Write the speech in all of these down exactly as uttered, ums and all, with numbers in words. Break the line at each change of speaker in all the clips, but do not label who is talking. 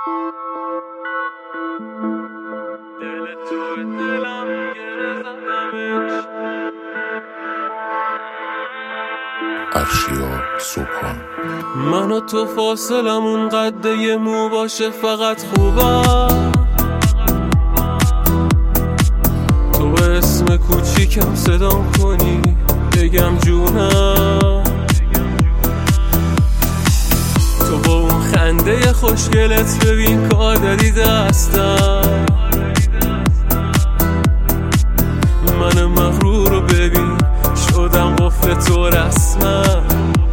دل تو دلم گره زدمش.
ارشیا صبحان.
من و تو فاصلمون قد یه مو باشه فقط خوبم. تو اسم کوچیکم صدام کنی بگم جونم. تو با اون خنده خوشگلت ببین کار داری دستم. من مغرور رو ببین شدم قفل تو رسمم.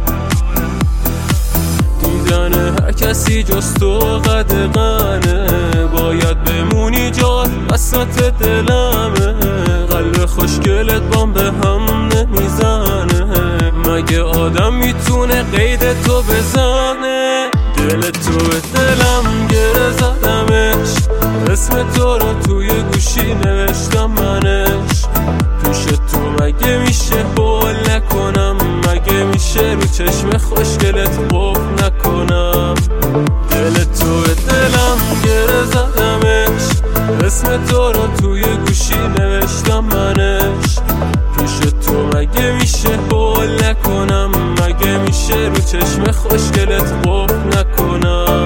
دیدن هر کسی جز تو قدغنه، باید بمونی جات وسط دلمه. قلب خوشگلت بام به هم نمیزنه، مگه آدم میتونه قید تو بزنه؟ دل تو به دلم گره زدمش، اسم تو رو توی گوشی نوشتم منش. پیش تو مگه میشه بول نکنم؟ مگه میشه رو چشم خوشگلت قفل نکنم؟ دل تو به دلم گره زدمش، اسم تو رو توی گوشی نوشتم منش. پیش تو مگه میشه بول نکنم؟ مگه میشه رو چشم خوشگلت قفل نکنم؟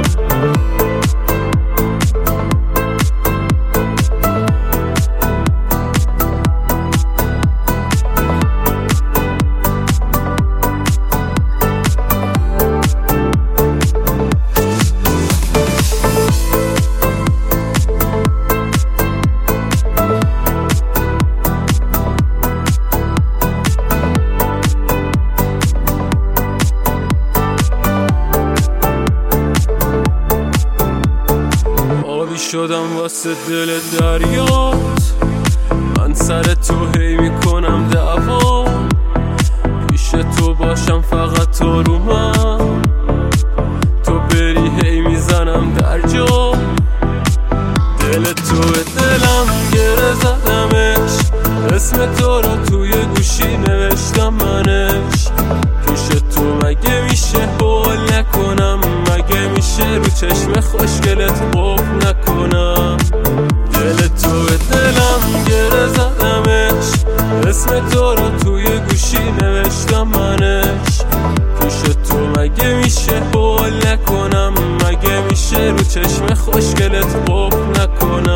شدم واسه دل دریات، من سر تو هی میکنم دعوا. پیش تو باشم فقط تو رو من، تو بری هی میزنم در جا. دل تو به دلم گره زدمش، اسم تو رو توی گوشی نوشتم منش. پیش تو مگه میشه بول نکنم؟ مگه میشه رو چشم خوشگلت قفل نکنم؟ دل تو به دلم گره زدمش، اسم تو رو توی گوشی نوشتم منش. پیش تو مگه میشه بول نکنم؟ مگه میشه رو چشم خوشگلت قفل نکنم؟